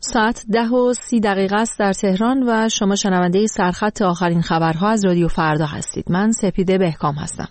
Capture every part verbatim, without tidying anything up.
ساعت ده و سی دقیقه است در تهران و شما شنونده سرخط آخرین خبرها از رادیو فردا هستید. من سپیده بهکام هستم.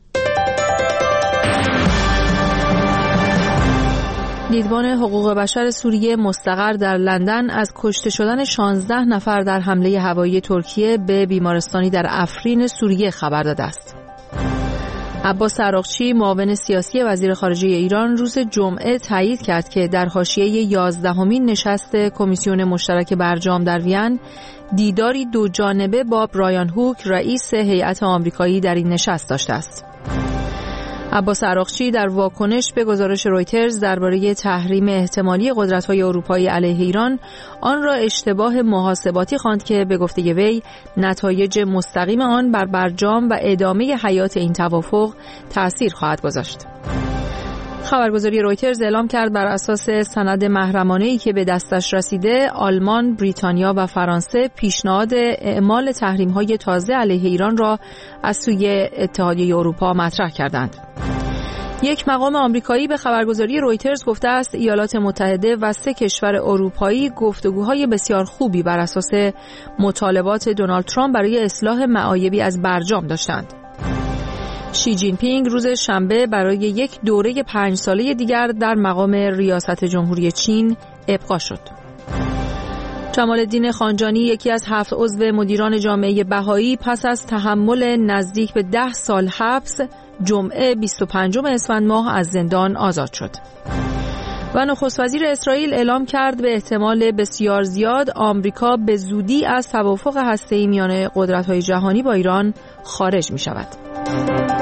دیدبان حقوق بشر سوریه مستقر در لندن از کشته شدن شانزده نفر در حمله هوایی ترکیه به بیمارستانی در افرین سوریه خبر داده است. عباس عراقچی معاون سیاسی وزیر خارجه ایران روز جمعه تایید کرد که در حاشیه یازدهمین نشست کمیسیون مشترک برجام در وین دیداری دو جانبه با برایان هوک رئیس هیئت آمریکایی در این نشست داشته است. عباس عراقچی در واکنش به گزارش رویترز درباره تحریم احتمالی قدرت‌های اروپایی علیه ایران آن را اشتباه محاسباتی خواند که به گفته وی نتایج مستقیم آن بر برجام و ادامه حیات این توافق تأثیر خواهد گذاشت. خبرگزاری رویترز اعلام کرد بر اساس سند محرمانه‌ای که به دستش رسیده، آلمان، بریتانیا و فرانسه پیشنهاد اعمال تحریم‌های تازه علیه ایران را از سوی اتحادیه اروپا مطرح کردند. یک مقام آمریکایی به خبرگزاری رویترز گفته است ایالات متحده و سه کشور اروپایی گفتگوهای بسیار خوبی بر اساس مطالبات دونالد ترامپ برای اصلاح معایبی از برجام داشتند. شی جین پینگ روز شنبه برای یک دوره پنج ساله دیگر در مقام ریاست جمهوری چین ابقا شد. جمال الدین خانجانی یکی از هفت عضو مدیران جامعه بهایی پس از تحمل نزدیک به ده سال حبس جمعه بیست و پنجم اسفند ماه از زندان آزاد شد. و نخست وزیر اسرائیل اعلام کرد به احتمال بسیار زیاد آمریکا به زودی از توافق هسته‌ای میان قدرت‌های جهانی با ایران خارج می‌شود.